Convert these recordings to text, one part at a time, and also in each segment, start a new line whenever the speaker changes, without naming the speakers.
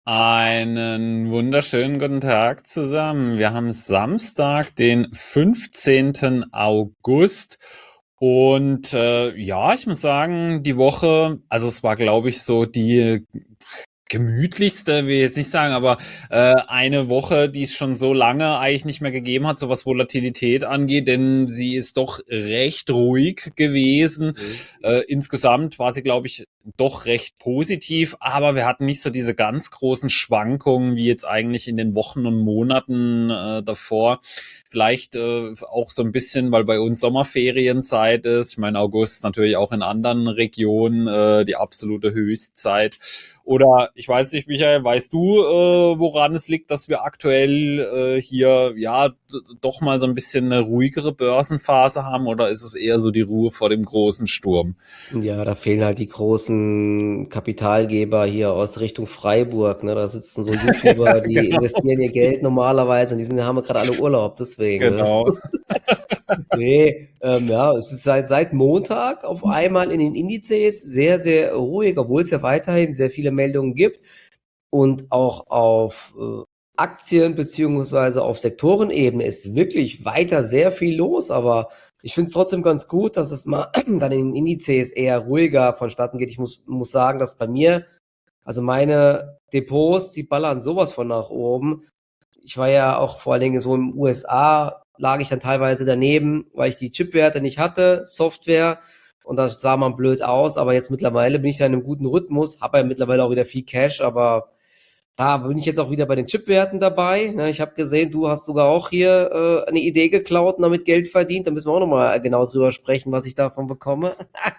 Einen wunderschönen guten Tag zusammen. Wir haben Samstag, den 15. August. Und ja, ich muss sagen, die Woche, also es war, glaube ich, so die gemütlichste, will ich jetzt nicht sagen, aber eine Woche, die es schon so lange eigentlich nicht mehr gegeben hat, so was Volatilität angeht, denn sie ist doch recht ruhig gewesen.
Mhm.
Insgesamt war sie, glaube ich, doch recht positiv, aber wir hatten nicht so diese ganz großen Schwankungen wie jetzt eigentlich in den Wochen und Monaten davor. Vielleicht auch so ein bisschen, weil bei uns Sommerferienzeit ist. Ich meine, August natürlich auch in anderen Regionen die absolute Höchstzeit. Oder ich weiß nicht, Michael, weißt du, woran es liegt, dass wir aktuell hier ja doch mal so ein bisschen eine ruhigere Börsenphase haben? Oder ist es eher so die Ruhe vor dem großen Sturm?
Ja, da fehlen halt die großen Kapitalgeber hier aus Richtung Freiburg, ne? Da sitzen so YouTuber, die
Genau,
investieren ihr Geld normalerweise und haben ja gerade alle Urlaub, deswegen, ne?
genau.
Nee, ja, es ist seit Montag auf einmal in den Indizes sehr, sehr ruhig, obwohl es ja weiterhin sehr viele Meldungen gibt und auch auf Aktien beziehungsweise auf Sektorenebene ist wirklich weiter sehr viel los, aber ich finde es trotzdem ganz gut, dass es mal dann in den Indizes eher ruhiger vonstatten geht. Ich muss sagen, dass bei mir, also meine Depots, die ballern sowas von nach oben. Ich war ja auch vor allen Dingen so im USA, lag ich dann teilweise daneben, weil ich die Chipwerte nicht hatte, Software, und da sah man blöd aus, aber jetzt mittlerweile bin ich da in einem guten Rhythmus, habe ja mittlerweile auch wieder viel Cash, aber da bin ich jetzt auch wieder bei den Chipwerten dabei. Ne? Ich habe gesehen, du hast sogar auch hier eine Idee geklaut und damit Geld verdient. Da müssen wir auch nochmal genau drüber sprechen, was ich davon bekomme.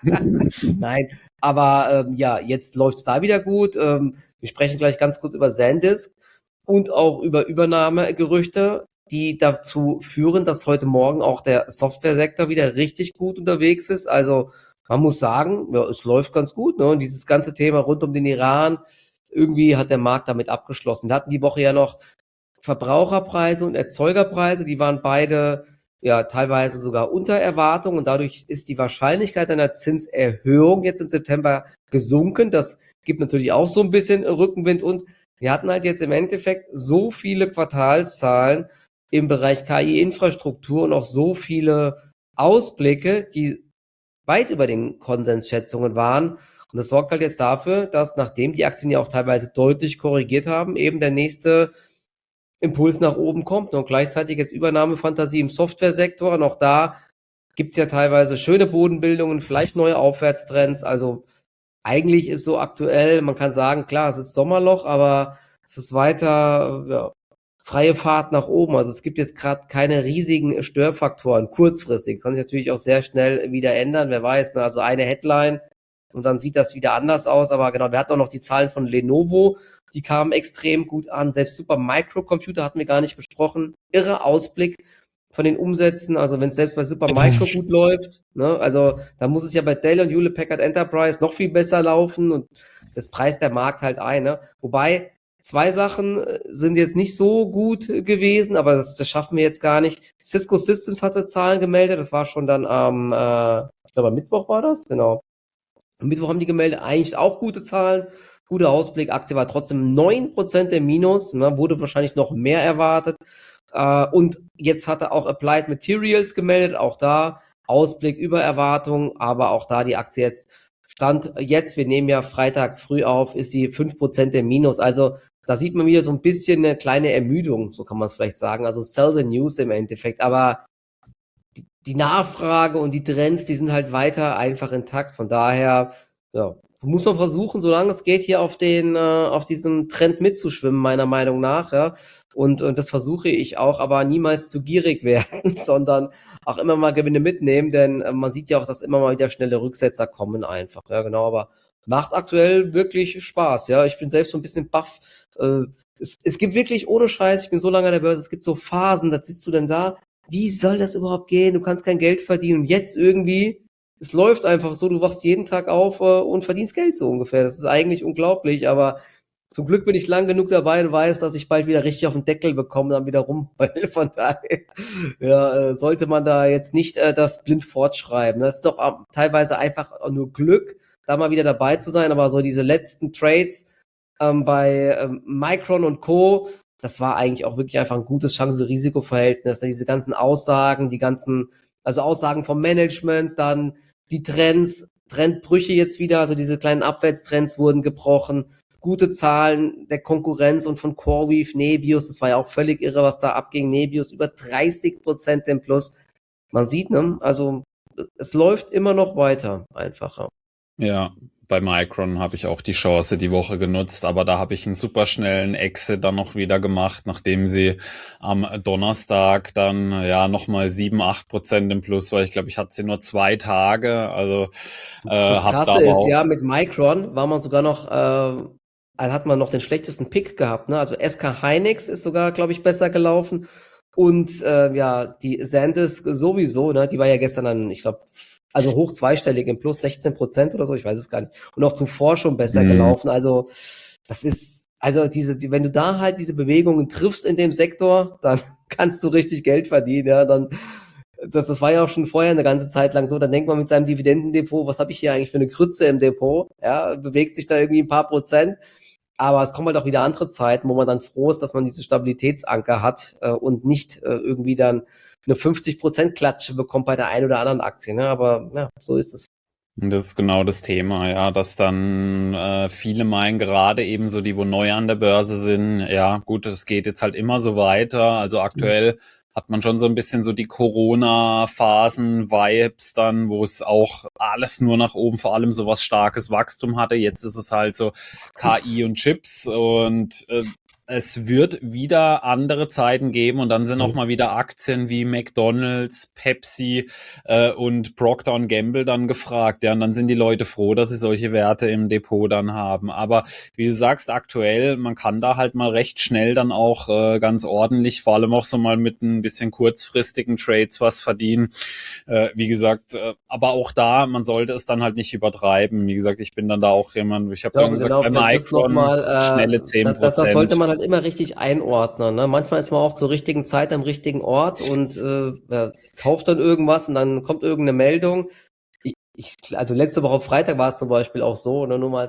Nein, aber ja, jetzt läuft's da wieder gut. Wir sprechen gleich ganz kurz über SanDisk und auch über Übernahmegerüchte, die dazu führen, dass heute Morgen auch der Softwaresektor wieder richtig gut unterwegs ist. Also man muss sagen, ja, es läuft ganz gut. Ne? Und dieses ganze Thema rund um den Iran, irgendwie hat der Markt damit abgeschlossen. Wir hatten die Woche ja noch Verbraucherpreise und Erzeugerpreise, die waren beide ja teilweise sogar unter Erwartung und dadurch ist die Wahrscheinlichkeit einer Zinserhöhung jetzt im September gesunken. Das gibt natürlich auch so ein bisschen Rückenwind und wir hatten halt jetzt im Endeffekt so viele Quartalszahlen im Bereich KI-Infrastruktur und auch so viele Ausblicke, die weit über den Konsensschätzungen waren. Und das sorgt halt jetzt dafür, dass nachdem die Aktien ja auch teilweise deutlich korrigiert haben, eben der nächste Impuls nach oben kommt. Und gleichzeitig jetzt Übernahmefantasie im Softwaresektor. Und auch da gibt's ja teilweise schöne Bodenbildungen, vielleicht neue Aufwärtstrends. Also eigentlich ist so aktuell, man kann sagen, klar, es ist Sommerloch, aber es ist weiter ja, freie Fahrt nach oben. Also es gibt jetzt gerade keine riesigen Störfaktoren kurzfristig. Kann sich natürlich auch sehr schnell wieder ändern. Wer weiß, ne? Also eine Headline und dann sieht das wieder anders aus. Aber genau, wir hatten auch noch die Zahlen von Lenovo, die kamen extrem gut an. Selbst Supermicro-Computer hatten wir gar nicht besprochen. Irre Ausblick von den Umsätzen. Also wenn es selbst bei Supermicro gut läuft, ne? Also da muss es ja bei Dell und Hewlett Packard Enterprise noch viel besser laufen und das preist der Markt halt ein. Ne? Wobei zwei Sachen sind jetzt nicht so gut gewesen, aber das schaffen wir jetzt gar nicht. Cisco Systems hatte Zahlen gemeldet, das war schon dann ich glaube am Mittwoch war das, genau. Am Mittwoch haben die gemeldet, eigentlich auch gute Zahlen, guter Ausblick, Aktie war trotzdem 9% im Minus, ne, wurde wahrscheinlich noch mehr erwartet. Und jetzt hatte auch Applied Materials gemeldet, auch da Ausblick über Erwartung, aber auch da die Aktie jetzt Stand jetzt, wir nehmen ja Freitag früh auf, ist sie 5% im Minus. Also da sieht man wieder so ein bisschen eine kleine Ermüdung, so kann man es vielleicht sagen. Also sell the news im Endeffekt. Aber die Nachfrage und die Trends, die sind halt weiter einfach intakt. Von daher, ja, muss man versuchen, solange es geht, hier auf diesem Trend mitzuschwimmen, meiner Meinung nach, ja. Und das versuche ich auch, aber niemals zu gierig werden, sondern auch immer mal Gewinne mitnehmen, denn man sieht ja auch, dass immer mal wieder schnelle Rücksetzer kommen einfach. Ja, genau, aber macht aktuell wirklich Spaß, ja. Ich bin selbst so ein bisschen baff. Es gibt wirklich ohne Scheiß, ich bin so lange an der Börse, es gibt so Phasen, da sitzt du denn da, wie soll das überhaupt gehen? Du kannst kein Geld verdienen und jetzt irgendwie, es läuft einfach so, du wachst jeden Tag auf und verdienst Geld so ungefähr. Das ist eigentlich unglaublich, aber zum Glück bin ich lang genug dabei und weiß, dass ich bald wieder richtig auf den Deckel bekomme, dann wieder rumheule. Von daher, ja, sollte man da jetzt nicht das blind fortschreiben. Das ist doch teilweise einfach nur Glück, da mal wieder dabei zu sein, aber so diese letzten Trades, Bei Micron und Co., das war eigentlich auch wirklich einfach ein gutes Chance-Risiko-Verhältnis. Diese ganzen Aussagen, also Aussagen vom Management, dann die Trendbrüche jetzt wieder, also diese kleinen Abwärtstrends wurden gebrochen. Gute Zahlen der Konkurrenz und von CoreWeave, Nebius, das war ja auch völlig irre, was da abging. Nebius über 30% im Plus. Man sieht, ne, also es läuft immer noch weiter, einfacher.
Ja, bei Micron habe ich auch die Chance die Woche genutzt, aber da habe ich einen super schnellen Exit dann noch wieder gemacht, nachdem sie am Donnerstag dann ja nochmal 7-8% im Plus war. Ich glaube, ich hatte sie nur 2 Tage, also
Das
habe da
Krasse
aber
ist
auch
ja, mit Micron war man sogar noch, also hat man noch den schlechtesten Pick gehabt, ne? Also SK Hynix ist sogar, glaube ich, besser gelaufen. Und ja, die SanDisk sowieso, ne? Die war ja gestern dann, ich glaube, also hoch zweistellig im Plus 16% oder so, ich weiß es gar nicht. Und auch zuvor schon besser gelaufen. Also das ist, also wenn du da halt diese Bewegungen triffst in dem Sektor, dann kannst du richtig Geld verdienen, ja. Das war ja auch schon vorher eine ganze Zeit lang so. Dann denkt man mit seinem Dividendendepot, was habe ich hier eigentlich für eine Krütze im Depot? Ja, bewegt sich da irgendwie ein paar Prozent. Aber es kommen halt auch wieder andere Zeiten, wo man dann froh ist, dass man diese Stabilitätsanker hat und nicht irgendwie dann eine 50% Klatsche bekommt bei der einen oder anderen Aktie. Ne? Aber ja, so ist es.
Und das ist genau das Thema, ja, dass dann viele meinen, gerade eben so die, wo neu an der Börse sind, ja gut, es geht jetzt halt immer so weiter. Also aktuell hat man schon so ein bisschen so die Corona-Phasen-Vibes dann, wo es auch alles nur nach oben, vor allem so was starkes Wachstum hatte. Jetzt ist es halt so KI und Chips und es wird wieder andere Zeiten geben und dann sind auch mal wieder Aktien wie McDonald's, Pepsi und Procter & Gamble dann gefragt. Ja, und dann sind die Leute froh, dass sie solche Werte im Depot dann haben. Aber wie du sagst, aktuell, man kann da halt mal recht schnell dann auch ganz ordentlich, vor allem auch so mal mit ein bisschen kurzfristigen Trades was verdienen. Wie gesagt, aber auch da, man sollte es dann halt nicht übertreiben. Wie gesagt, ich bin dann da auch jemand, ich habe dann gesagt,
Genau,
bei
vielleicht das
Micron schnelle 10%.
das sollte man halt immer richtig einordnen. Ne? Manchmal ist man auch zur richtigen Zeit am richtigen Ort und kauft dann irgendwas und dann kommt irgendeine Meldung. Also letzte Woche Freitag war es zum Beispiel auch so, nur mal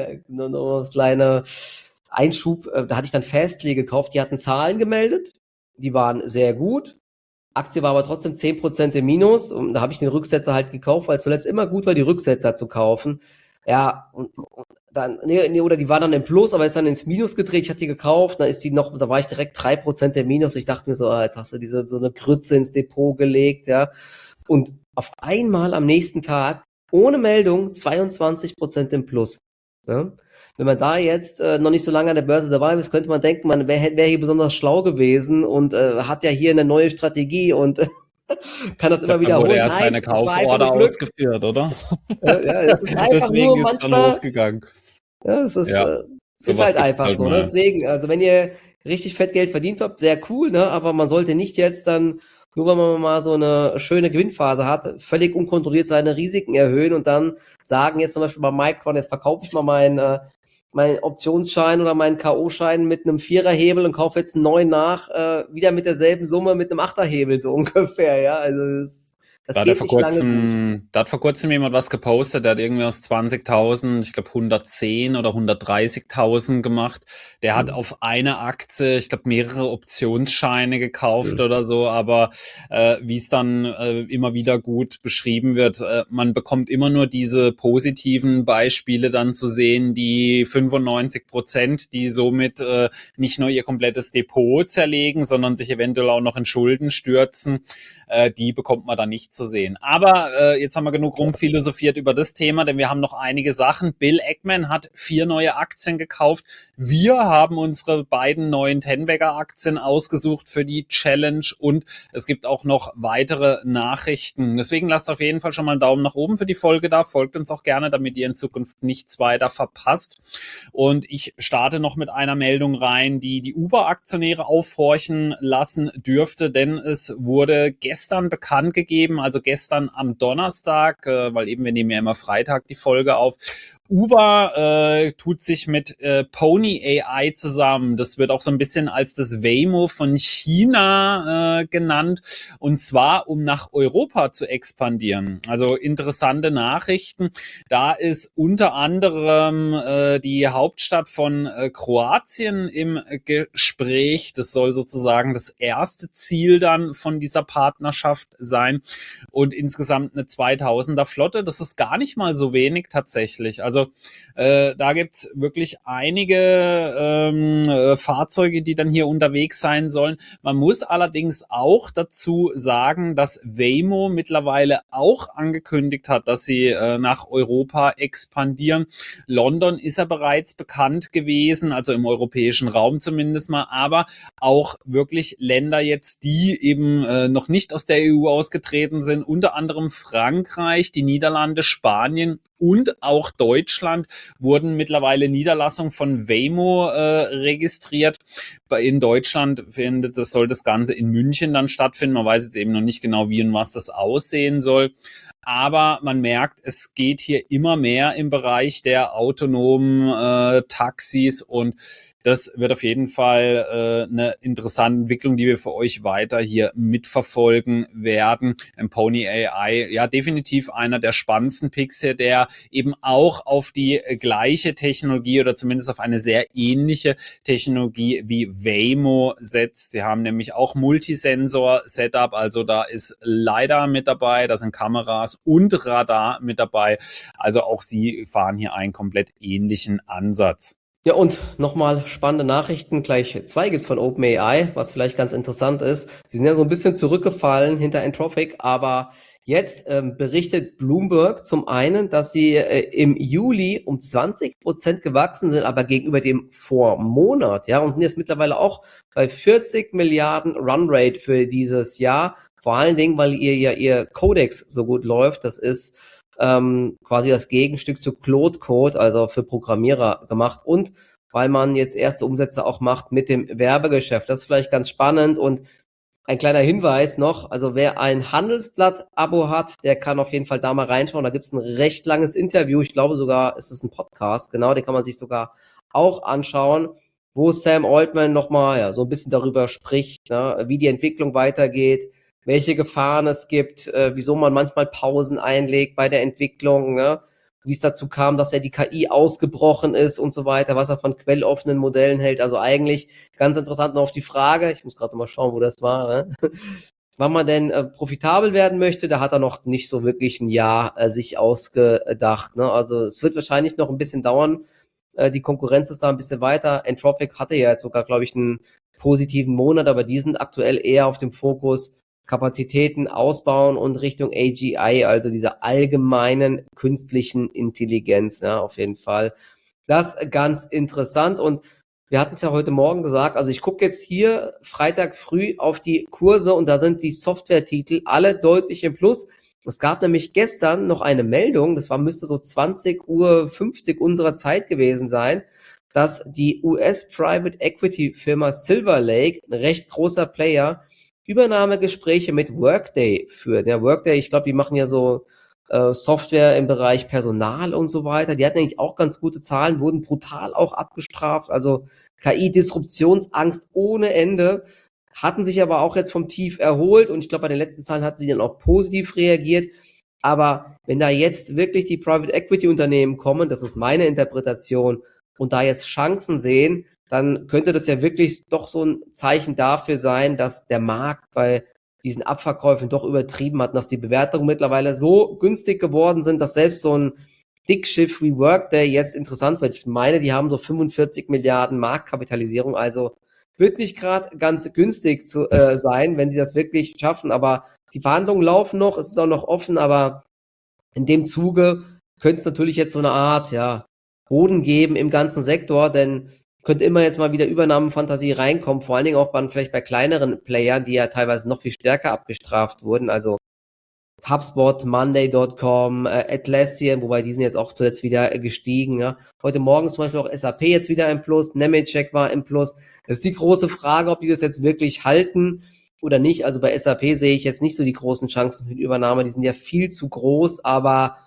als kleine Einschub, da hatte ich dann Fastly gekauft, die hatten Zahlen gemeldet, die waren sehr gut. Aktie war aber trotzdem 10% im Minus und da habe ich den Rücksetzer halt gekauft, weil es zuletzt immer gut war, die Rücksetzer zu kaufen. Ja, und dann, oder die war dann im Plus, aber ist dann ins Minus gedreht. Ich hatte die gekauft, da war ich direkt 3% im Minus. Ich dachte mir so, jetzt hast du so eine Grütze ins Depot gelegt, ja. Und auf einmal am nächsten Tag, ohne Meldung, 22% im Plus. Ja? Wenn man da jetzt noch nicht so lange an der Börse dabei ist, könnte man denken, man wäre hier besonders schlau gewesen und hat ja hier eine neue Strategie und kann das immer wiederholen.
Da wurde erst
Nein,
eine
es war einfach
Kauforder
nur Glück.
ausgeführt, oder?
Ja, es ist einfach nur
Deswegen ist dann
manchmal,
hochgegangen.
ja, es ist,
Ja,
ist
sowas
halt
gibt's
einfach
halt
so. Ne?
mal.
Deswegen, also wenn ihr richtig fett Geld verdient habt, sehr cool, ne? Aber man sollte nicht jetzt dann, nur weil man mal so eine schöne Gewinnphase hat, völlig unkontrolliert seine Risiken erhöhen und dann sagen, jetzt zum Beispiel bei Micron, jetzt verkaufe ich mal meinen Optionsschein oder meinen K.O.-Schein mit einem Viererhebel und kaufe jetzt einen neuen nach, wieder mit derselben Summe mit einem Achterhebel, so ungefähr, ja. Also das geht nicht lange gut.
Da hat vor kurzem jemand was gepostet, der hat irgendwie aus 20.000, ich glaube 110 oder 130.000 gemacht. Der hat auf eine Aktie, ich glaube mehrere Optionsscheine gekauft oder so, aber wie es dann immer wieder gut beschrieben wird, man bekommt immer nur diese positiven Beispiele dann zu sehen, die 95%, die somit nicht nur ihr komplettes Depot zerlegen, sondern sich eventuell auch noch in Schulden stürzen, die bekommt man dann nicht zu sehen. Aber jetzt haben wir genug rumphilosophiert über das Thema, denn wir haben noch einige Sachen. Bill Ackman hat 4 neue Aktien gekauft. Wir haben unsere beiden neuen Tenbagger Aktien ausgesucht für die Challenge und es gibt auch noch weitere Nachrichten. Deswegen lasst auf jeden Fall schon mal einen Daumen nach oben für die Folge da. Folgt uns auch gerne, damit ihr in Zukunft nichts weiter verpasst. Und ich starte noch mit einer Meldung rein, die die Uber-Aktionäre aufhorchen lassen dürfte, denn es wurde gestern bekannt gegeben, also gestern am Donnerstag, weil eben wir nehmen ja immer Freitag die Folge auf, Uber tut sich mit Pony AI zusammen. Das wird auch so ein bisschen als das Waymo von China genannt. Und zwar, um nach Europa zu expandieren. Also interessante Nachrichten. Da ist unter anderem die Hauptstadt von Kroatien im Gespräch. Das soll sozusagen das erste Ziel dann von dieser Partnerschaft sein. Und insgesamt eine 2000er Flotte. Das ist gar nicht mal so wenig tatsächlich. Also da gibt's wirklich einige Fahrzeuge, die dann hier unterwegs sein sollen. Man muss allerdings auch dazu sagen, dass Waymo mittlerweile auch angekündigt hat, dass sie nach Europa expandieren. London ist ja bereits bekannt gewesen, also im europäischen Raum zumindest mal, aber auch wirklich Länder jetzt, die eben noch nicht aus der EU ausgetreten sind, unter anderem Frankreich, die Niederlande, Spanien und auch Deutschland wurden mittlerweile Niederlassungen von Waymo registriert. In Deutschland soll das Ganze in München dann stattfinden. Man weiß jetzt eben noch nicht genau, wie und was das aussehen soll. Aber man merkt, es geht hier immer mehr im Bereich der autonomen Taxis und das wird auf jeden Fall eine interessante Entwicklung, die wir für euch weiter hier mitverfolgen werden. Pony AI, ja, definitiv einer der spannendsten Picks hier, der eben auch auf die gleiche Technologie oder zumindest auf eine sehr ähnliche Technologie wie Waymo setzt. Sie haben nämlich auch Multisensor-Setup, also da ist LiDAR mit dabei, da sind Kameras und Radar mit dabei. Also auch sie fahren hier einen komplett ähnlichen Ansatz.
Ja, und nochmal spannende Nachrichten. Gleich 2 gibt's von OpenAI, was vielleicht ganz interessant ist. Sie sind ja so ein bisschen zurückgefallen hinter Anthropic, aber jetzt berichtet Bloomberg zum einen, dass sie im Juli um 20% gewachsen sind, aber gegenüber dem Vormonat, ja, und sind jetzt mittlerweile auch bei 40 Milliarden Runrate für dieses Jahr. Vor allen Dingen, weil ihr Codex so gut läuft. Das ist quasi das Gegenstück zu Claude Code, also für Programmierer gemacht, und weil man jetzt erste Umsätze auch macht mit dem Werbegeschäft. Das ist vielleicht ganz spannend. Und ein kleiner Hinweis noch, also wer ein Handelsblatt-Abo hat, der kann auf jeden Fall da mal reinschauen. Da gibt's ein recht langes Interview, ich glaube sogar, es ist ein Podcast, genau, den kann man sich sogar auch anschauen, wo Sam Altman nochmal so ein bisschen darüber spricht, ne, wie die Entwicklung weitergeht, welche Gefahren es gibt, wieso man manchmal Pausen einlegt bei der Entwicklung, ne? Wie es dazu kam, dass ja die KI ausgebrochen ist und so weiter, was er von quelloffenen Modellen hält. Also eigentlich ganz interessant noch auf die Frage, ich muss gerade mal schauen, wo das war, ne? Wann man denn profitabel werden möchte, da hat er noch nicht so wirklich ein Jahr sich ausgedacht, ne? Also es wird wahrscheinlich noch ein bisschen dauern. Die Konkurrenz ist da ein bisschen weiter. Anthropic hatte ja jetzt sogar, glaube ich, einen positiven Monat, aber die sind aktuell eher auf dem Fokus Kapazitäten ausbauen und Richtung AGI, also dieser allgemeinen künstlichen Intelligenz, ja, auf jeden Fall. Das ist ganz interessant, und wir hatten es ja heute Morgen gesagt, also ich gucke jetzt hier Freitag früh auf die Kurse und da sind die Software-Titel alle deutlich im Plus. Es gab nämlich gestern noch eine Meldung, müsste so 20:50 Uhr unserer Zeit gewesen sein, dass die US Private Equity Firma Silver Lake, ein recht großer Player, Übernahmegespräche mit Workday führt. Ja, Workday, ich glaube, die machen ja so Software im Bereich Personal und so weiter. Die hatten eigentlich auch ganz gute Zahlen, wurden brutal auch abgestraft. Also KI-Disruptionsangst ohne Ende, hatten sich aber auch jetzt vom Tief erholt, und ich glaube, bei den letzten Zahlen hatten sie dann auch positiv reagiert. Aber wenn da jetzt wirklich die Private Equity Unternehmen kommen, das ist meine Interpretation, und da jetzt Chancen sehen, dann könnte das ja wirklich doch so ein Zeichen dafür sein, dass der Markt bei diesen Abverkäufen doch übertrieben hat, dass die Bewertungen mittlerweile so günstig geworden sind, dass selbst so ein Dickschiff wie Workday jetzt interessant wird. Ich meine, die haben so 45 Milliarden Marktkapitalisierung, also wird nicht gerade ganz günstig zu sein, wenn sie das wirklich schaffen. Aber die Verhandlungen laufen noch, es ist auch noch offen, aber in dem Zuge könnte es natürlich jetzt so eine Art, Boden geben im ganzen Sektor, denn könnte immer jetzt mal wieder Übernahmenfantasie reinkommen, vor allen Dingen auch vielleicht bei kleineren Playern, die ja teilweise noch viel stärker abgestraft wurden, also HubSpot, Monday.com, Atlassian, wobei die sind jetzt auch zuletzt wieder gestiegen. Ja. Heute Morgen zum Beispiel auch SAP jetzt wieder im Plus, Nemetschek war im Plus. Das ist die große Frage, ob die das jetzt wirklich halten oder nicht. Also bei SAP sehe ich jetzt nicht so die großen Chancen für die Übernahme, die sind ja viel zu groß, aber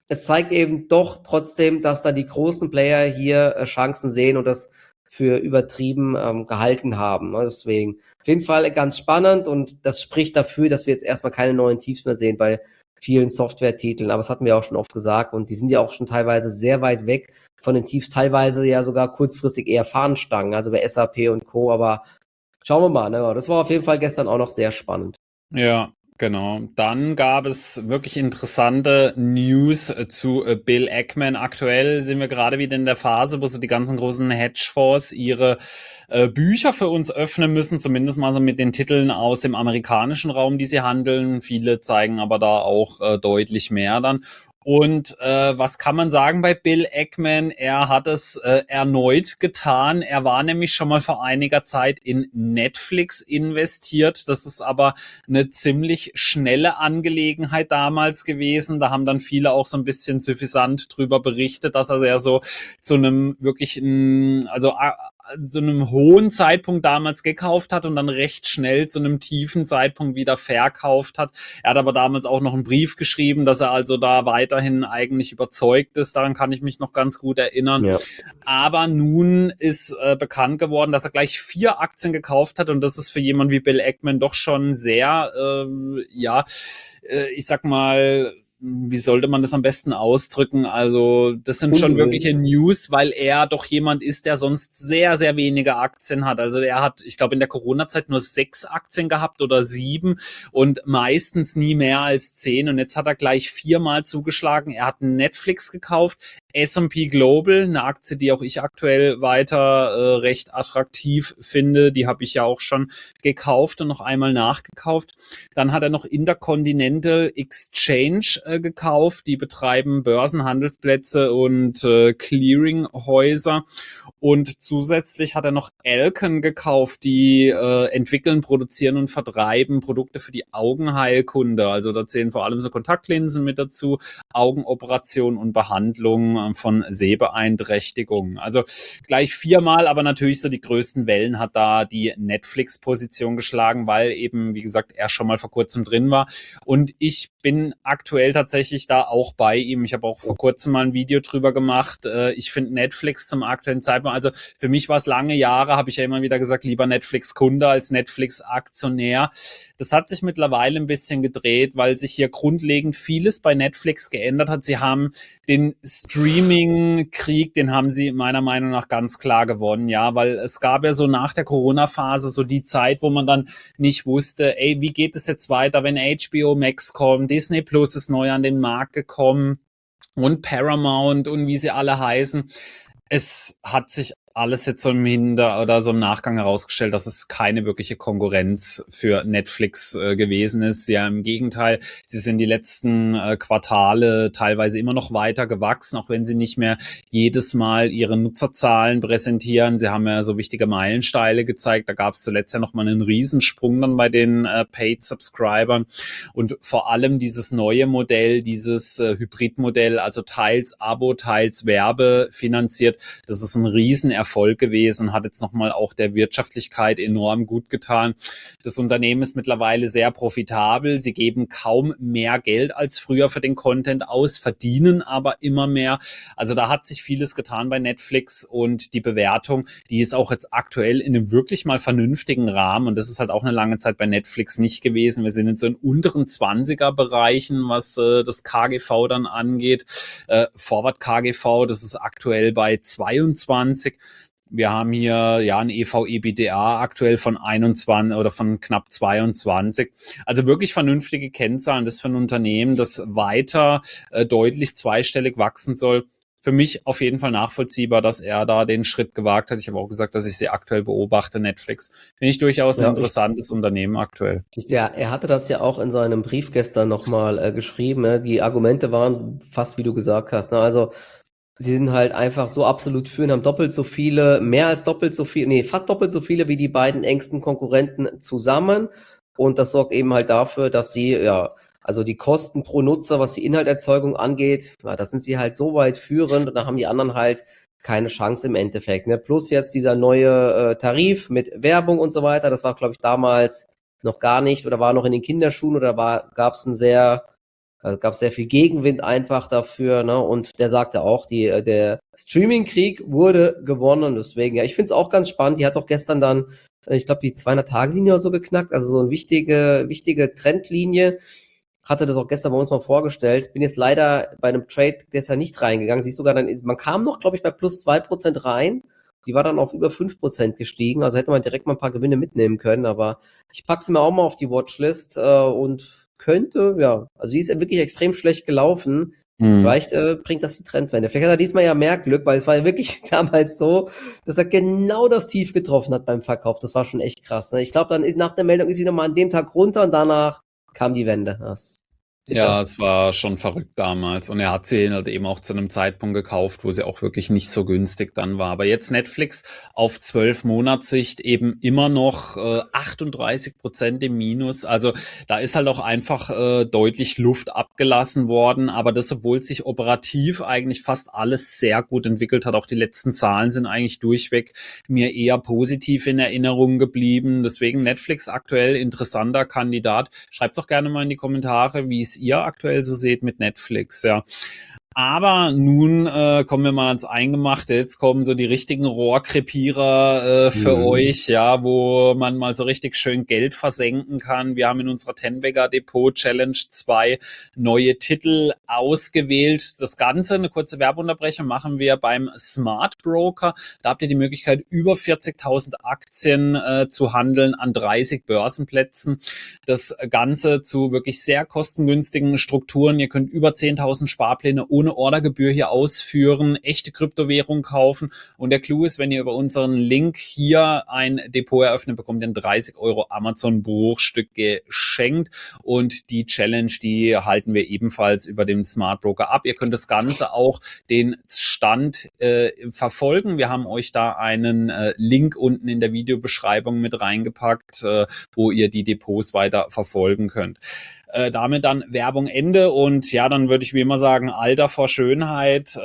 es zeigt eben doch trotzdem, dass da die großen Player hier Chancen sehen und das für übertrieben gehalten haben. Ne? Deswegen auf jeden Fall ganz spannend und das spricht dafür, dass wir jetzt erstmal keine neuen Tiefs mehr sehen bei vielen Software-Titeln. Aber das hatten wir auch schon oft gesagt und die sind ja auch schon teilweise sehr weit weg von den Tiefs, teilweise ja sogar kurzfristig eher Fahnenstangen, also bei SAP und Co. Aber schauen wir mal. Ne? Das war auf jeden Fall gestern auch noch sehr spannend.
Ja, genau. Dann gab es wirklich interessante News zu Bill Ackman. Aktuell sind wir gerade wieder in der Phase, wo so die ganzen großen Hedgefonds ihre Bücher für uns öffnen müssen, zumindest mal so mit den Titeln aus dem amerikanischen Raum, die sie handeln. Viele zeigen aber da auch deutlich mehr dann. Und was kann man sagen bei Bill Ackman? Er hat es erneut getan. Er war nämlich schon mal vor einiger Zeit in Netflix investiert. Das ist aber eine ziemlich schnelle Angelegenheit damals gewesen. Da haben dann viele auch so ein bisschen suffisant drüber berichtet, dass er sehr so zu einem wirklich, also so einem hohen Zeitpunkt damals gekauft hat und dann recht schnell zu einem tiefen Zeitpunkt wieder verkauft hat. Er hat aber damals auch noch einen Brief geschrieben, dass er also da weiterhin eigentlich überzeugt ist. Daran kann ich mich noch ganz gut erinnern. Ja. Aber nun ist bekannt geworden, dass er gleich 4 Aktien gekauft hat und das ist für jemanden wie Bill Ackman doch schon sehr, ich sag mal, wie sollte man das am besten ausdrücken? Also das sind schon wirkliche News, weil er doch jemand ist, der sonst sehr, sehr wenige Aktien hat. Also er hat, ich glaube, in der Corona-Zeit nur 6 Aktien gehabt oder 7 und meistens nie mehr als 10. Und jetzt hat er gleich 4-mal zugeschlagen. Er hat Netflix gekauft, S&P Global, eine Aktie, die auch ich aktuell weiter recht attraktiv finde. Die habe ich ja auch schon gekauft und noch einmal nachgekauft. Dann hat er noch Intercontinental Exchange gekauft. Die betreiben Börsenhandelsplätze und Clearinghäuser. Und zusätzlich hat er noch Alcon gekauft. Die entwickeln, produzieren und vertreiben Produkte für die Augenheilkunde. Also da zählen vor allem so Kontaktlinsen mit dazu, Augenoperationen und Behandlung von Sehbeeinträchtigungen. Also gleich 4-mal, aber natürlich so die größten Wellen hat da die Netflix-Position geschlagen, weil eben, wie gesagt, er schon mal vor kurzem drin war. Und ich bin aktuell tatsächlich da auch bei ihm. Ich habe auch vor kurzem mal ein Video drüber gemacht. Ich finde Netflix zum aktuellen Zeitpunkt, also für mich war es lange Jahre, habe ich ja immer wieder gesagt, lieber Netflix-Kunde als Netflix-Aktionär. Das hat sich mittlerweile ein bisschen gedreht, weil sich hier grundlegend vieles bei Netflix geändert hat. Sie haben den Streaming-Krieg, den haben sie meiner Meinung nach ganz klar gewonnen, ja, weil es gab ja so nach der Corona-Phase so die Zeit, wo man dann nicht wusste, ey, wie geht es jetzt weiter, wenn HBO Max kommt, Disney Plus ist neu an den Markt gekommen und Paramount und wie sie alle heißen. Es hat sich alles jetzt so im oder so im Nachgang herausgestellt, dass es keine wirkliche Konkurrenz für Netflix gewesen ist. Ja, im Gegenteil, sie sind die letzten Quartale teilweise immer noch weiter gewachsen, auch wenn sie nicht mehr jedes Mal ihre Nutzerzahlen präsentieren. Sie haben ja so wichtige Meilensteine gezeigt. Da gab es zuletzt ja noch mal einen Riesensprung dann bei den Paid-Subscribern. Und vor allem dieses neue Modell, dieses Hybridmodell, also teils Abo, teils Werbe finanziert, das ist ein Riesenerfolg gewesen, hat jetzt nochmal auch der Wirtschaftlichkeit enorm gut getan. Das Unternehmen ist mittlerweile sehr profitabel. Sie geben kaum mehr Geld als früher für den Content aus, verdienen aber immer mehr. Also da hat sich vieles getan bei Netflix und die Bewertung, die ist auch jetzt aktuell in einem wirklich mal vernünftigen Rahmen und das ist halt auch eine lange Zeit bei Netflix nicht gewesen. Wir sind in so in unteren 20er-Bereichen, was das KGV dann angeht. Forward KGV, das ist aktuell bei 22. Wir haben hier ja ein EV/EBITDA aktuell von 21 oder von knapp 22. Also wirklich vernünftige Kennzahlen. Das für ein Unternehmen, das weiter deutlich zweistellig wachsen soll. Für mich auf jeden Fall nachvollziehbar, dass er da den Schritt gewagt hat. Ich habe auch gesagt, dass ich sie aktuell beobachte, Netflix. Finde ich durchaus ein interessantes Unternehmen aktuell.
Ja, er hatte das ja auch in seinem Brief gestern nochmal geschrieben. Ne? Die Argumente waren fast, wie du gesagt hast. Ne? Also sie sind halt einfach so absolut führend, haben doppelt so viele, mehr als doppelt so viele, nee, fast doppelt so viele wie die beiden engsten Konkurrenten zusammen. Und das sorgt eben halt dafür, dass sie, ja, also die Kosten pro Nutzer, was die Inhalterzeugung angeht, ja, da sind sie halt so weit führend und da haben die anderen halt keine Chance im Endeffekt. Ne? Plus jetzt dieser neue Tarif mit Werbung und so weiter, das war, glaube ich, damals noch gar nicht oder war noch in den Kinderschuhen oder gab es ein sehr Also gab es sehr viel Gegenwind einfach dafür, ne? Und der sagte auch, der Streaming-Krieg wurde gewonnen. Deswegen, ja, ich finde es auch ganz spannend. Die hat auch gestern dann, ich glaube, die 200-Tage-Linie oder so geknackt. Also so eine wichtige Trendlinie. Hatte das auch gestern bei uns mal vorgestellt. Bin jetzt leider bei einem Trade gestern nicht reingegangen. Siehst sogar dann, man kam noch, glaube ich, bei plus 2% rein. Die war dann auf über 5% gestiegen. Also hätte man direkt mal ein paar Gewinne mitnehmen können. Aber ich packe sie mir auch mal auf die Watchlist und könnte, ja, also sie ist ja wirklich extrem schlecht gelaufen. Vielleicht bringt das die Trendwende. Vielleicht hat er diesmal ja mehr Glück, weil es war ja wirklich damals so, dass er genau das Tief getroffen hat beim Verkauf. Das war schon echt krass. Ne? Ich glaube, dann ist nach der Meldung ist sie nochmal an dem Tag runter und danach kam die Wende. Das
Ja, es war schon verrückt damals. Und er hat sie halt eben auch zu einem Zeitpunkt gekauft, wo sie auch wirklich nicht so günstig dann war. Aber jetzt Netflix auf 12 Monatssicht eben immer noch 38% im Minus. Also da ist halt auch einfach deutlich Luft abgelassen worden. Aber das, obwohl sich operativ eigentlich fast alles sehr gut entwickelt hat. Auch die letzten Zahlen sind eigentlich durchweg mir eher positiv in Erinnerung geblieben. Deswegen Netflix aktuell interessanter Kandidat. Schreibt's doch gerne mal in die Kommentare, wie es ihr aktuell so seht mit Netflix, ja. Aber nun kommen wir mal ans Eingemachte. Jetzt kommen so die richtigen Rohrkrepierer für euch, ja, wo man mal so richtig schön Geld versenken kann. Wir haben in unserer Tenbagger Depot Challenge 2 neue Titel ausgewählt. Das Ganze, eine kurze Werbeunterbrechung, machen wir beim Smart Broker. Da habt ihr die Möglichkeit, über 40.000 Aktien zu handeln an 30 Börsenplätzen. Das Ganze zu wirklich sehr kostengünstigen Strukturen. Ihr könnt über 10.000 Sparpläne ohne Ordergebühr hier ausführen, echte Kryptowährung kaufen. Und der Clou ist, wenn ihr über unseren Link hier ein Depot eröffnet, bekommt ihr ein 30 Euro Amazon-Bruchstück geschenkt. Und die Challenge, die halten wir ebenfalls über den Smart Broker ab. Ihr könnt das Ganze auch den Stand verfolgen. Wir haben euch da einen Link unten in der Videobeschreibung mit reingepackt, wo ihr die Depots weiter verfolgen könnt. Damit dann Werbung Ende und ja, dann würde ich wie immer sagen, Alter vor Schönheit.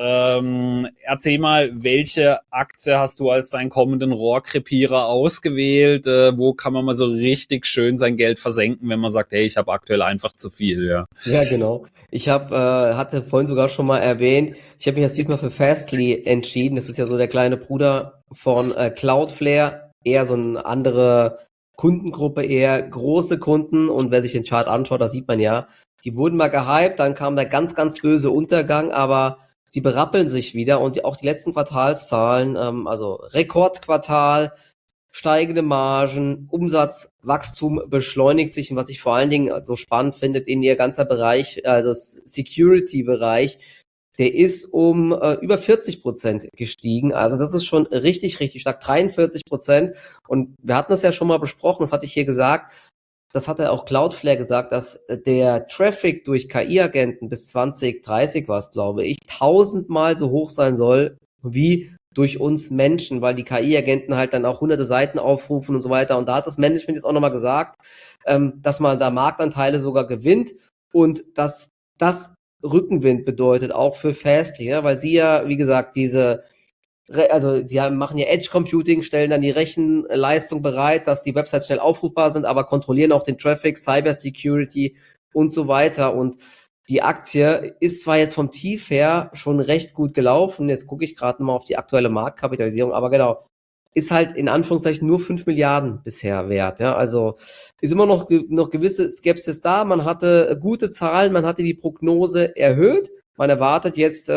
Erzähl mal, welche Aktie hast du als deinen kommenden Rohrkrepierer ausgewählt? Wo kann man mal so richtig schön sein Geld versenken, wenn man sagt, hey, ich habe aktuell einfach zu viel, ja.
Ja, genau. Ich hatte vorhin sogar schon mal erwähnt, ich habe mich jetzt diesmal für Fastly entschieden. Das ist ja so der kleine Bruder von Cloudflare, eher so eine andere Kundengruppe, eher große Kunden. Und wer sich den Chart anschaut, da sieht man ja, die wurden mal gehypt, dann kam der ganz, ganz böse Untergang, aber sie berappeln sich wieder und auch die letzten Quartalszahlen, also Rekordquartal, steigende Margen, Umsatzwachstum beschleunigt sich und was ich vor allen Dingen so spannend finde, in ihr ganzer Bereich, also Security-Bereich, der ist um über 40% gestiegen. Also das ist schon richtig, richtig stark. 43%. Und wir hatten das ja schon mal besprochen, das hatte ich hier gesagt, das hat ja auch Cloudflare gesagt, dass der Traffic durch KI-Agenten bis 2030 war es, glaube ich, 1000-mal so hoch sein soll wie durch uns Menschen, weil die KI-Agenten halt dann auch hunderte Seiten aufrufen und so weiter. Und da hat das Management jetzt auch nochmal gesagt, dass man da Marktanteile sogar gewinnt und dass das Rückenwind bedeutet, auch für Fastly, ja, weil sie ja, wie gesagt, sie machen ja Edge Computing, stellen dann die Rechenleistung bereit, dass die Websites schnell aufrufbar sind, aber kontrollieren auch den Traffic, Cyber Security und so weiter. Und die Aktie ist zwar jetzt vom Tief her schon recht gut gelaufen, jetzt gucke ich gerade mal auf die aktuelle Marktkapitalisierung, aber genau, ist halt in Anführungszeichen nur 5 Milliarden bisher wert. Ja? Also ist immer noch gewisse Skepsis da. Man hatte gute Zahlen, man hatte die Prognose erhöht. Man erwartet jetzt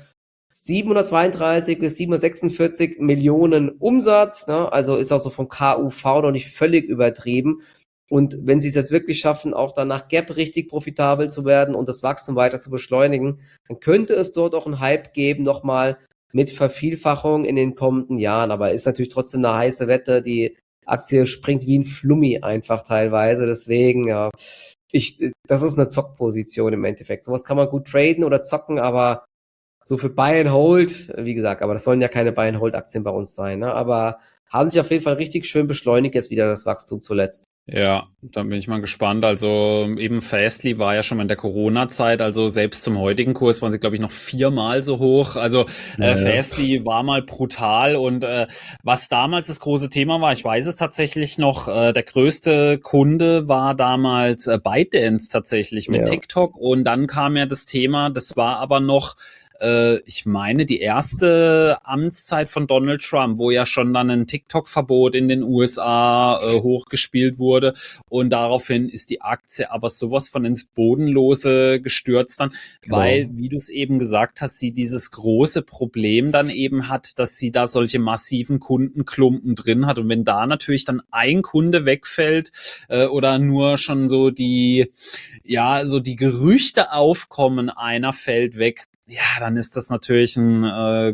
732 bis 746 Millionen Umsatz. Ne? Also ist auch so vom KUV noch nicht völlig übertrieben. Und wenn sie es jetzt wirklich schaffen, auch dann nach Gap richtig profitabel zu werden und das Wachstum weiter zu beschleunigen, dann könnte es dort auch einen Hype geben, nochmal mit Vervielfachung in den kommenden Jahren. Aber ist natürlich trotzdem eine heiße Wette. Die Aktie springt wie ein Flummi einfach teilweise. Deswegen, ja, das ist eine Zockposition im Endeffekt. Sowas kann man gut traden oder zocken, aber so für Buy and Hold, wie gesagt, aber das sollen ja keine Buy and Hold Aktien bei uns sein, ne? Aber haben sich auf jeden Fall richtig schön beschleunigt jetzt wieder das Wachstum zuletzt.
Ja, da bin ich mal gespannt. Also eben Fastly war ja schon mal in der Corona-Zeit, also selbst zum heutigen Kurs waren sie, glaube ich, noch 4-mal so hoch. Also
Naja,
Fastly war mal brutal und was damals das große Thema war, ich weiß es tatsächlich noch, der größte Kunde war damals ByteDance tatsächlich mit
ja,
TikTok und dann kam ja das Thema, das war aber noch ich meine, die erste Amtszeit von Donald Trump, wo ja schon dann ein TikTok-Verbot in den USA hochgespielt wurde. Und daraufhin ist die Aktie aber sowas von ins Bodenlose gestürzt dann, weil,
genau.
wie du es eben gesagt hast, sie dieses große Problem dann eben hat, dass sie da solche massiven Kundenklumpen drin hat. Und wenn da natürlich dann ein Kunde wegfällt oder nur schon so so die Gerüchte aufkommen, einer fällt weg, ja, dann ist das natürlich ein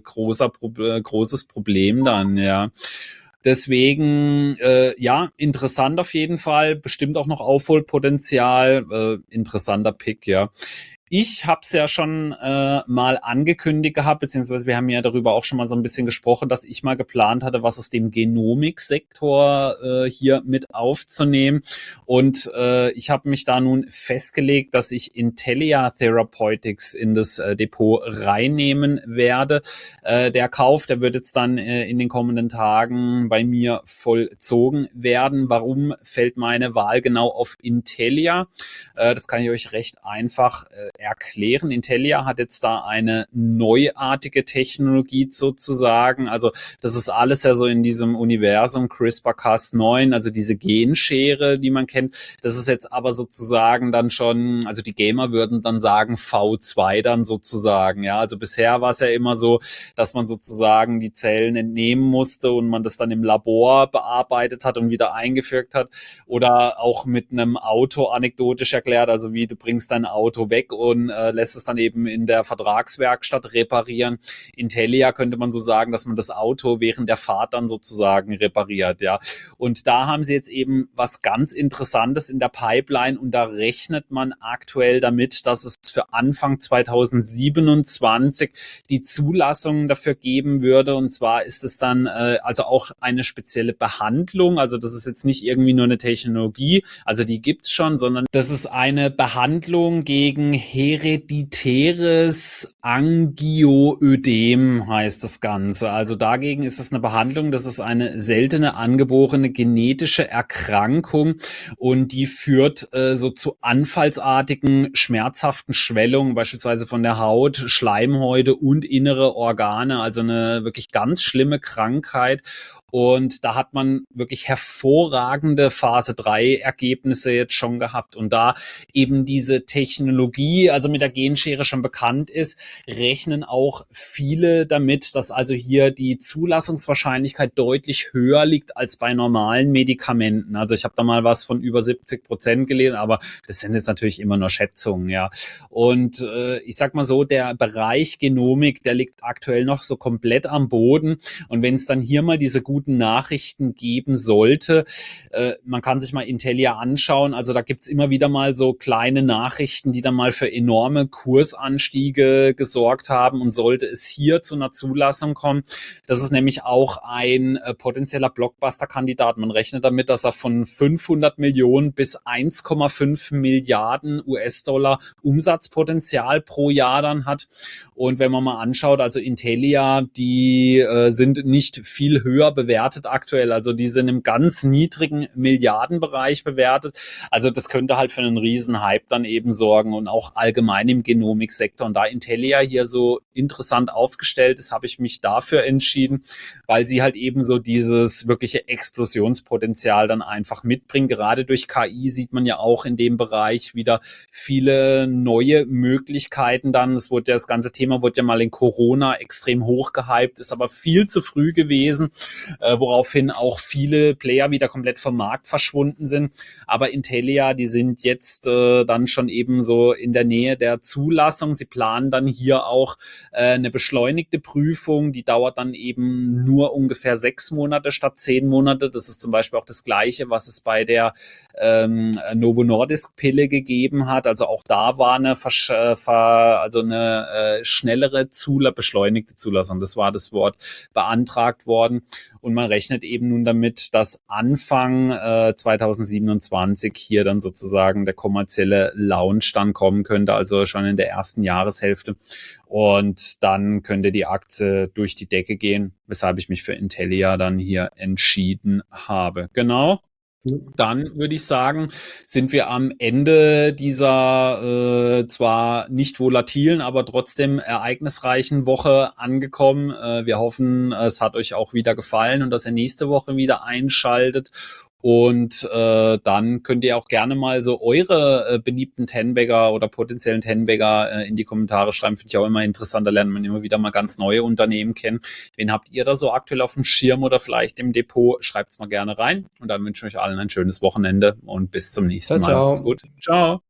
großes Problem dann, ja. Deswegen, ja, interessant auf jeden Fall, bestimmt auch noch Aufholpotenzial, interessanter Pick, ja. Ich habe es ja schon mal angekündigt gehabt, beziehungsweise wir haben ja darüber auch schon mal so ein bisschen gesprochen, dass ich mal geplant hatte, was aus dem Genomiksektor hier mit aufzunehmen. Und ich habe mich da nun festgelegt, dass ich Intellia Therapeutics in das Depot reinnehmen werde. Der Kauf, der wird jetzt dann in den kommenden Tagen bei mir vollzogen werden. Warum fällt meine Wahl genau auf Intellia? Das kann ich euch recht einfach erklären. Intellia hat jetzt da eine neuartige Technologie sozusagen. Also das ist alles ja so in diesem Universum CRISPR-Cas9, also diese Genschere, die man kennt. Das ist jetzt aber sozusagen dann schon, also die Gamer würden dann sagen V2 dann sozusagen. Ja, also bisher war es ja immer so, dass man sozusagen die Zellen entnehmen musste und man das dann im Labor bearbeitet hat und wieder eingefügt hat. Oder auch mit einem Auto anekdotisch erklärt, also wie du bringst dein Auto weg und lässt es dann eben in der Vertragswerkstatt reparieren. Intellia könnte man so sagen, dass man das Auto während der Fahrt dann sozusagen repariert, ja. Und da haben sie jetzt eben was ganz Interessantes in der Pipeline und da rechnet man aktuell damit, dass es für Anfang 2027 die Zulassungen dafür geben würde. Und zwar ist es dann also auch eine spezielle Behandlung. Also das ist jetzt nicht irgendwie nur eine Technologie, also die gibt's schon, sondern das ist eine Behandlung gegen hereditäres Angioödem, heißt das Ganze. Also dagegen ist es eine Behandlung, das ist eine seltene angeborene genetische Erkrankung und die führt so zu anfallsartigen, schmerzhaften Schwellungen, beispielsweise von der Haut, Schleimhäute und innere Organe. Also eine wirklich ganz schlimme Krankheit. Und da hat man wirklich hervorragende Phase 3 Ergebnisse jetzt schon gehabt. Und da eben diese Technologie, also mit der Genschere schon bekannt ist, rechnen auch viele damit, dass also hier die Zulassungswahrscheinlichkeit deutlich höher liegt als bei normalen Medikamenten. Also ich habe da mal was von über 70% gelesen, aber das sind jetzt natürlich immer nur Schätzungen, ja. Und ich sag mal so, der Bereich Genomik, der liegt aktuell noch so komplett am Boden. Und wenn es dann hier mal diese guten Nachrichten geben sollte, man kann sich mal Intellia anschauen, also da gibt's immer wieder mal so kleine Nachrichten, die dann mal für enorme Kursanstiege gesorgt haben und sollte es hier zu einer Zulassung kommen, das ist nämlich auch ein potenzieller Blockbuster-Kandidat. Man rechnet damit, dass er von 500 Millionen bis 1,5 Milliarden US-Dollar Umsatzpotenzial pro Jahr dann hat. Und wenn man mal anschaut, also Intellia, die sind nicht viel höher bewertet aktuell. Also die sind im ganz niedrigen Milliardenbereich bewertet. Also das könnte halt für einen riesen Hype dann eben sorgen und auch allgemein im Genomiksektor. Und da Intellia hier so interessant aufgestellt ist, habe ich mich dafür entschieden, weil sie halt eben so dieses wirkliche Explosionspotenzial dann einfach mitbringen. Gerade durch KI sieht man ja auch in dem Bereich wieder viele neue Möglichkeiten dann. Es wurde ja, das ganze Thema wurde ja mal in Corona extrem hoch gehypt, ist aber viel zu früh gewesen, woraufhin auch viele Player wieder komplett vom Markt verschwunden sind. Aber Intellia, die sind jetzt dann schon eben so in der Nähe der Zulassung. Sie planen dann hier auch eine beschleunigte Prüfung, die dauert dann eben nur ungefähr 6 Monate statt 10 Monate. Das ist zum Beispiel auch das Gleiche, was es bei der Novo Nordisk Pille gegeben hat. Also auch da war eine schnellere beschleunigte Zulassung. Das war das Wort beantragt worden. Und man rechnet eben nun damit, dass Anfang 2027 hier dann sozusagen der kommerzielle Launch dann kommen könnte, also schon in der ersten Jahreshälfte. Und dann könnte die Aktie durch die Decke gehen, weshalb ich mich für Intellia dann hier entschieden habe. Genau. Dann würde ich sagen, sind wir am Ende dieser zwar nicht volatilen, aber trotzdem ereignisreichen Woche angekommen. Wir hoffen, es hat euch auch wieder gefallen und dass ihr nächste Woche wieder einschaltet. Und dann könnt ihr auch gerne mal so eure beliebten Ten-Bagger oder potenziellen Ten-Bagger in die Kommentare schreiben. Finde ich auch immer interessant, da lernt man immer wieder mal ganz neue Unternehmen kennen. Wen habt ihr da so aktuell auf dem Schirm oder vielleicht im Depot? Schreibt's mal gerne rein. Und dann wünsche ich euch allen ein schönes Wochenende und bis zum nächsten Mal.
Ciao.
Macht's gut. Ciao.